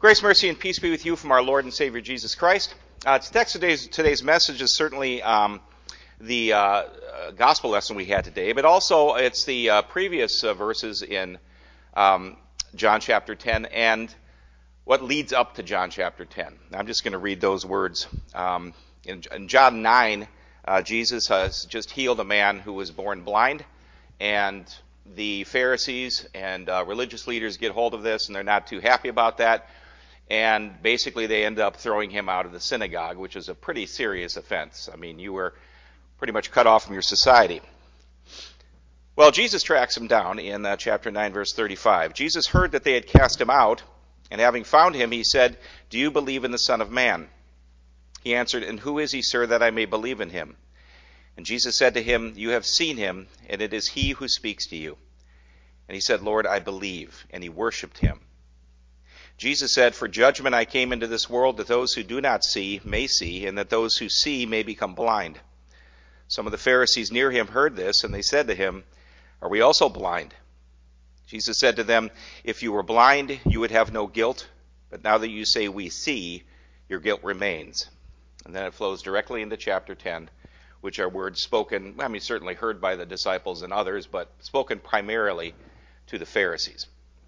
Grace, mercy, and peace be with you from our Lord and Savior Jesus Christ. The text of today's message is certainly the gospel lesson we had today, but also it's the previous verses in John chapter 10 and what leads up to John chapter 10. I'm just going to read those words. In John 9, Jesus has just healed a man who was born blind, and the Pharisees and religious leaders get hold of this, and they're not too happy about that. And basically they end up throwing him out of the synagogue, which is a pretty serious offense. I mean, you were pretty much cut off from your society. Well, Jesus tracks him down in chapter 9, verse 35. Jesus heard that they had cast him out, and having found him, he said, "Do you believe in the Son of Man?" He answered, "And who is he, sir, that I may believe in him?" And Jesus said to him, "You have seen him, and it is he who speaks to you." And he said, "Lord, I believe." And he worshipped him. Jesus said, "For judgment I came into this world, that those who do not see may see, and that those who see may become blind." Some of the Pharisees near him heard this, and they said to him, "Are we also blind?" Jesus said to them, "If you were blind, you would have no guilt, but now that you say we see, your guilt remains." And then it flows directly into chapter 10, which are words spoken, certainly heard by the disciples and others, but spoken primarily to the Pharisees.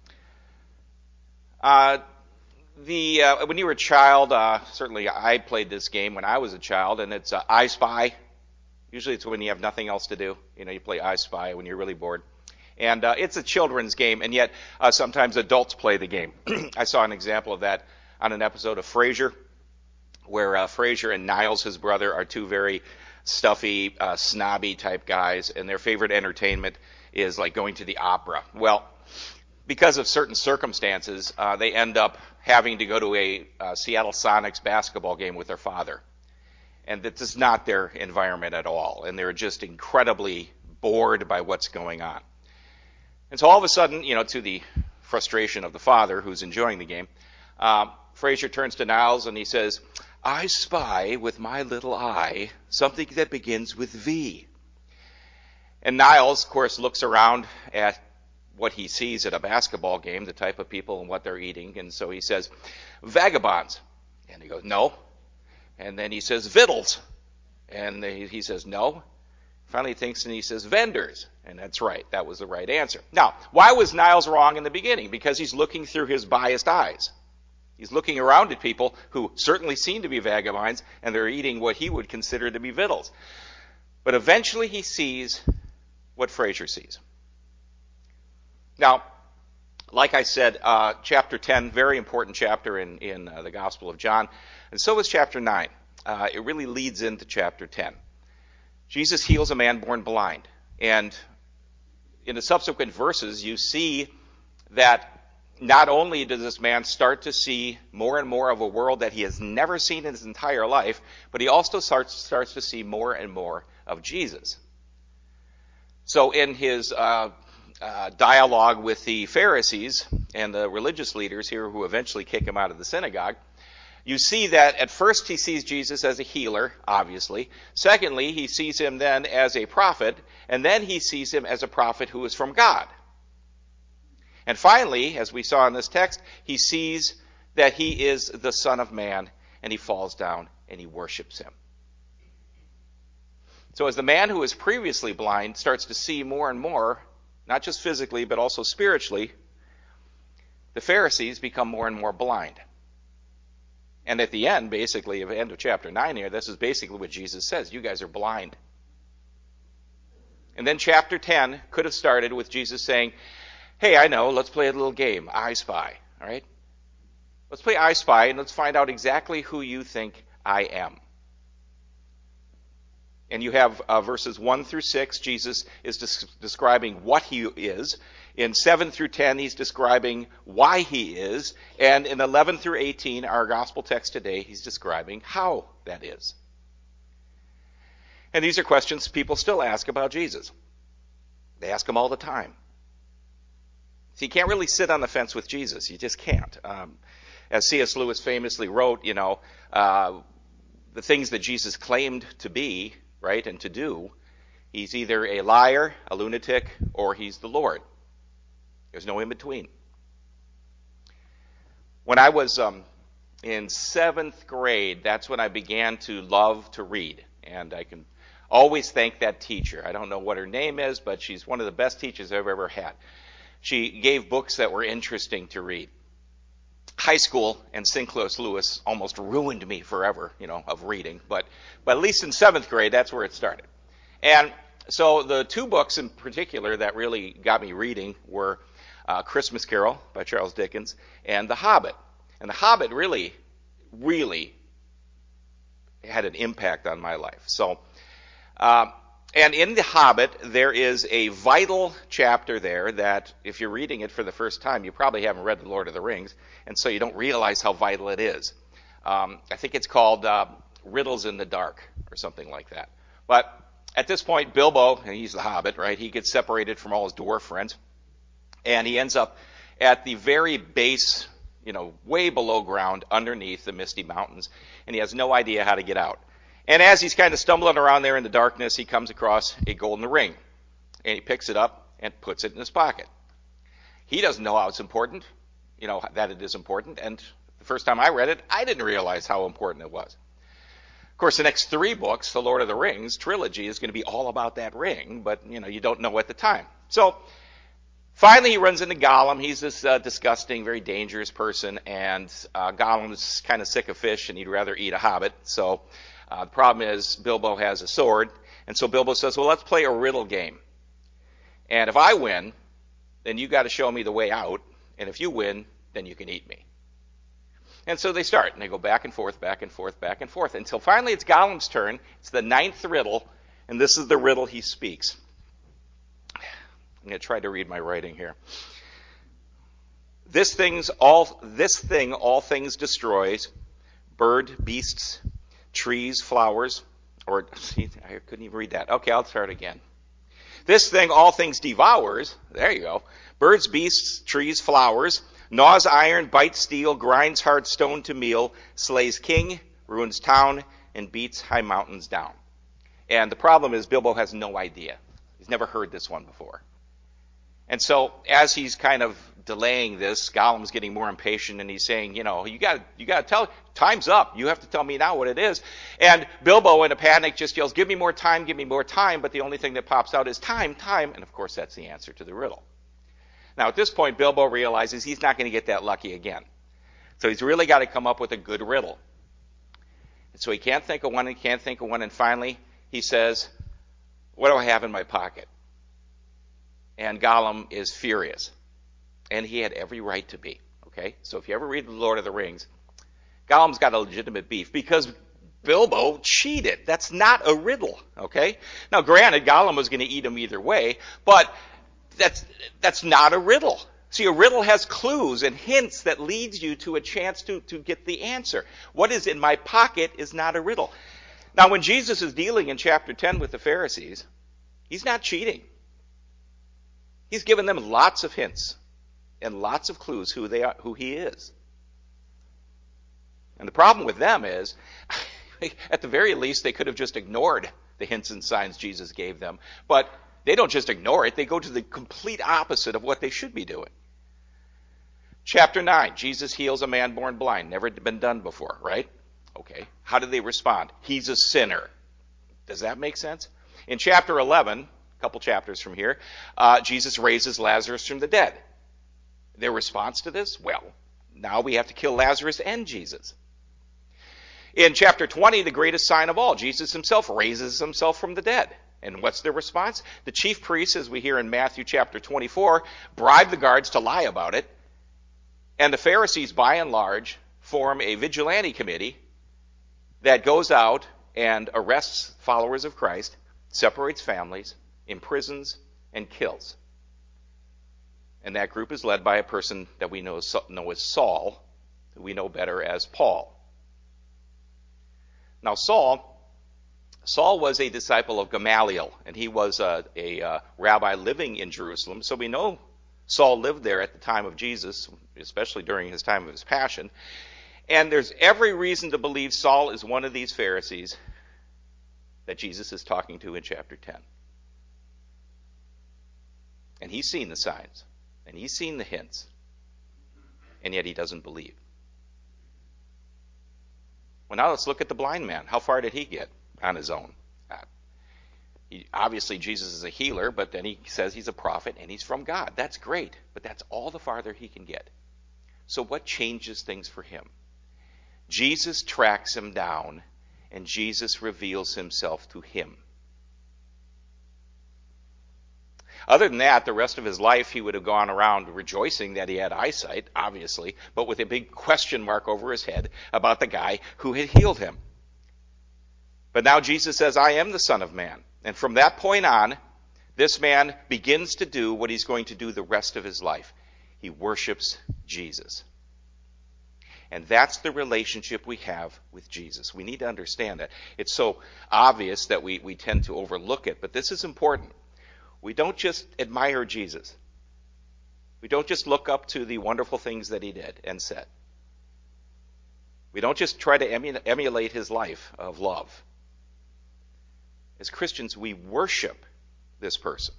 When you were a child, certainly I played this game when I was a child, and it's I Spy. Usually it's when you have nothing else to do. You play I Spy when you're really bored. And it's a children's game, and yet sometimes adults play the game. I saw an example of that on an episode of Frasier, where Frasier and Niles, his brother, are two very stuffy, snobby type guys, and their favorite entertainment is like going to the opera. Well, because of certain circumstances, they end up having to go to a Seattle Sonics basketball game with their father. And this is not their environment at all. And they're just incredibly bored by what's going on. And so all of a sudden, to the frustration of the father who's enjoying the game, Frasier turns to Niles and he says, "I spy with my little eye something that begins with V." And Niles, of course, looks around at what he sees at a basketball game, the type of people and what they're eating. And so he says, "Vagabonds." And he goes, "No." And then he says, "Vittles." And he says, "No." Finally he thinks and he says, "Vendors." And that's right. That was the right answer. Now, why was Niles wrong in the beginning? Because he's looking through his biased eyes. He's looking around at people who certainly seem to be vagabonds, and they're eating what he would consider to be victuals. But eventually he sees what Frasier sees. Now, like I said, chapter 10, very important chapter in the Gospel of John, and so is chapter 9. It really leads into chapter 10. Jesus heals a man born blind, and in the subsequent verses, you see that not only does this man start to see more and more of a world that he has never seen in his entire life, but he also starts to see more and more of Jesus. So in his dialogue with the Pharisees and the religious leaders here who eventually kick him out of the synagogue, you see that at first he sees Jesus as a healer, obviously. Secondly, he sees him then as a prophet, and then he sees him as a prophet who is from God. And finally, as we saw in this text, he sees that he is the Son of Man, and he falls down and he worships him. So as the man who was previously blind starts to see more and more, not just physically, but also spiritually, the Pharisees become more and more blind. And at the end, basically, at the end of chapter 9 here, this is basically what Jesus says. You guys are blind. And then chapter 10 could have started with Jesus saying, "Hey, I know, let's play a little game, I Spy, all right? Let's play I Spy, and let's find out exactly who you think I am." And you have verses 1 through 6, Jesus is describing what he is. In 7 through 10, he's describing why he is. And in 11 through 18, our gospel text today, he's describing how that is. And these are questions people still ask about Jesus. They ask him all the time. So you can't really sit on the fence with Jesus. You just can't. As C.S. Lewis famously wrote, the things that Jesus claimed to be, right, and to do, he's either a liar, a lunatic, or he's the Lord. There's no in between. When I was in seventh grade, that's when I began to love to read. And I can always thank that teacher. I don't know what her name is, but she's one of the best teachers I've ever had. She gave books that were interesting to read. High school and St. Clair Lewis almost ruined me forever, of reading. But at least in seventh grade, that's where it started. And so the two books in particular that really got me reading were Christmas Carol by Charles Dickens and The Hobbit. And The Hobbit really, really had an impact on my life. So, and in The Hobbit, there is a vital chapter there that if you're reading it for the first time, you probably haven't read The Lord of the Rings, and so you don't realize how vital it is. I think it's called Riddles in the Dark or something like that. But at this point, Bilbo, and he's the Hobbit, right? He gets separated from all his dwarf friends, and he ends up at the very base, way below ground, underneath the Misty Mountains, and he has no idea how to get out. And as he's kind of stumbling around there in the darkness, he comes across a golden ring, and he picks it up and puts it in his pocket. He doesn't know how it's important, that it is important, and the first time I read it, I didn't realize how important it was. Of course, the next three books, the Lord of the Rings trilogy, is going to be all about that ring, but, you don't know at the time. So, finally, he runs into Gollum. He's this disgusting, very dangerous person, and Gollum's kind of sick of fish, and he'd rather eat a hobbit. So the problem is Bilbo has a sword, and so Bilbo says, well, let's play a riddle game. And if I win, then you got to show me the way out, and if you win, then you can eat me. And so they start, and they go back and forth, back and forth, back and forth, until finally it's Gollum's turn. It's the 9th riddle, and this is the riddle he speaks. I'm going to try to read my writing here. This thing all things destroys, bird, beasts, trees, flowers, or, see, I couldn't even read that. Okay, I'll start again. This thing all things devours, there you go, birds, beasts, trees, flowers, gnaws iron, bites steel, grinds hard stone to meal, slays king, ruins town, and beats high mountains down. And the problem is Bilbo has no idea. He's never heard this one before. And so as he's kind of delaying this, Gollum's getting more impatient, and he's saying, you got to tell, time's up. You have to tell me now what it is. And Bilbo, in a panic, just yells, give me more time, give me more time. But the only thing that pops out is time, time. And of course, that's the answer to the riddle. Now, at this point, Bilbo realizes he's not going to get that lucky again. So he's really got to come up with a good riddle. And so he can't think of one, and finally he says, what do I have in my pocket? And Gollum is furious. And he had every right to be. Okay? So if you ever read The Lord of the Rings, Gollum's got a legitimate beef because Bilbo cheated. That's not a riddle. Okay? Now, granted, Gollum was going to eat him either way, but that's not a riddle. See, a riddle has clues and hints that leads you to a chance to get the answer. What is in my pocket is not a riddle. Now, when Jesus is dealing in chapter 10 with the Pharisees, he's not cheating. He's given them lots of hints and lots of clues who he is. And the problem with them is, at the very least, they could have just ignored the hints and signs Jesus gave them. But they don't just ignore it. They go to the complete opposite of what they should be doing. Chapter 9, Jesus heals a man born blind. Never been done before, right? Okay. How do they respond? He's a sinner. Does that make sense? In chapter 11, a couple chapters from here, Jesus raises Lazarus from the dead. Their response to this? Well, now we have to kill Lazarus and Jesus. In chapter 20, the greatest sign of all, Jesus himself raises himself from the dead. And what's their response? The chief priests, as we hear in Matthew chapter 24, bribe the guards to lie about it. And the Pharisees, by and large, form a vigilante committee that goes out and arrests followers of Christ, separates families, imprisons, and kills. And that group is led by a person that we know as Saul, who we know better as Paul. Now, Saul was a disciple of Gamaliel, and he was a rabbi living in Jerusalem. So we know Saul lived there at the time of Jesus, especially during his time of his passion. And there's every reason to believe Saul is one of these Pharisees that Jesus is talking to in chapter 10. And he's seen the signs, and he's seen the hints, and yet he doesn't believe. Well, now let's look at the blind man. How far did he get on his own? Obviously, Jesus is a healer, but then he says he's a prophet and he's from God. That's great, but that's all the farther he can get. So what changes things for him? Jesus tracks him down, and Jesus reveals himself to him. Other than that, the rest of his life, he would have gone around rejoicing that he had eyesight, obviously, but with a big question mark over his head about the guy who had healed him. But now Jesus says, I am the Son of Man. And from that point on, this man begins to do what he's going to do the rest of his life. He worships Jesus. And that's the relationship we have with Jesus. We need to understand that. It's so obvious that we tend to overlook it, but this is important. We don't just admire Jesus. We don't just look up to the wonderful things that he did and said. We don't just try to emulate his life of love. As Christians, we worship this person.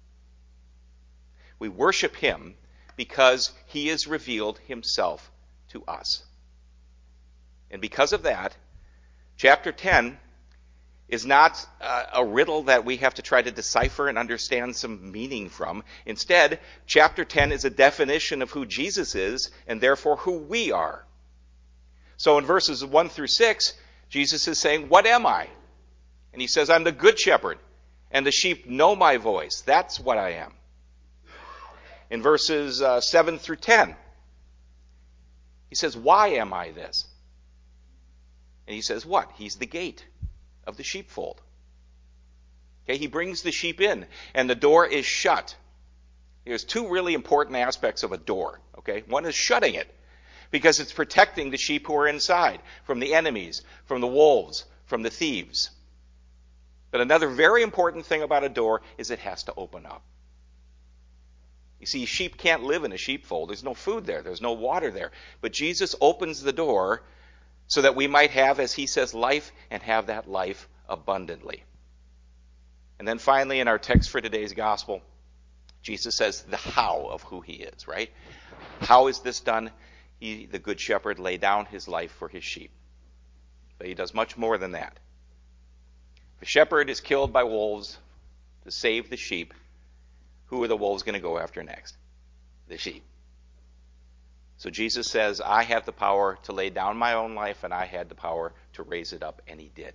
We worship him because he has revealed himself to us. And because of that, chapter 10 is not a riddle that we have to try to decipher and understand some meaning from. Instead, chapter 10 is a definition of who Jesus is and therefore who we are. So in verses 1 through 6, Jesus is saying, what am I? And he says, I'm the good shepherd, and the sheep know my voice. That's what I am. In verses 7 through 10, he says, why am I this? And he says, what? He's the gate of the sheepfold. Okay, he brings the sheep in, and the door is shut. There's two really important aspects of a door. Okay, one is shutting it, because it's protecting the sheep who are inside from the enemies, from the wolves, from the thieves. But another very important thing about a door is it has to open up. You see, sheep can't live in a sheepfold. There's no food there. There's no water there. But Jesus opens the door so that we might have, as he says, life and have that life abundantly. And then finally, in our text for today's gospel, Jesus says the how of who he is, right? How is this done? He, the good shepherd, laid down his life for his sheep. But he does much more than that. The shepherd is killed by wolves to save the sheep. Who are the wolves going to go after next? The sheep. So Jesus says, I have the power to lay down my own life, and I had the power to raise it up, and he did.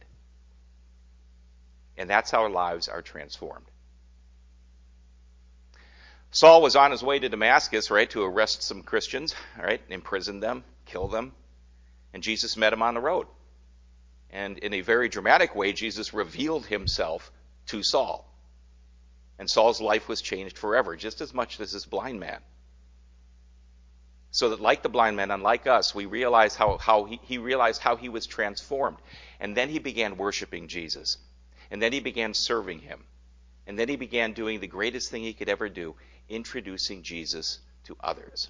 And that's how our lives are transformed. Saul was on his way to Damascus, right, to arrest some Christians, right, imprison them, kill them. And Jesus met him on the road. And in a very dramatic way, Jesus revealed himself to Saul. And Saul's life was changed forever, just as much as this blind man. So that like the blind man, unlike us, we realize how he realized how he was transformed. And then he began worshiping Jesus. And then he began serving him. And then he began doing the greatest thing he could ever do, introducing Jesus to others.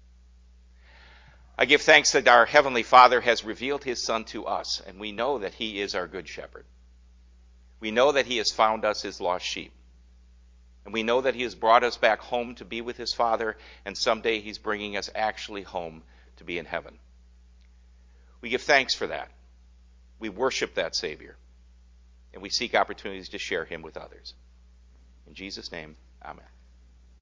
I give thanks that our Heavenly Father has revealed his Son to us, and we know that he is our good shepherd. We know that he has found us his lost sheep. And we know that he has brought us back home to be with his Father, and someday he's bringing us actually home to be in heaven. We give thanks for that. We worship that Savior. And we seek opportunities to share him with others. In Jesus' name, amen.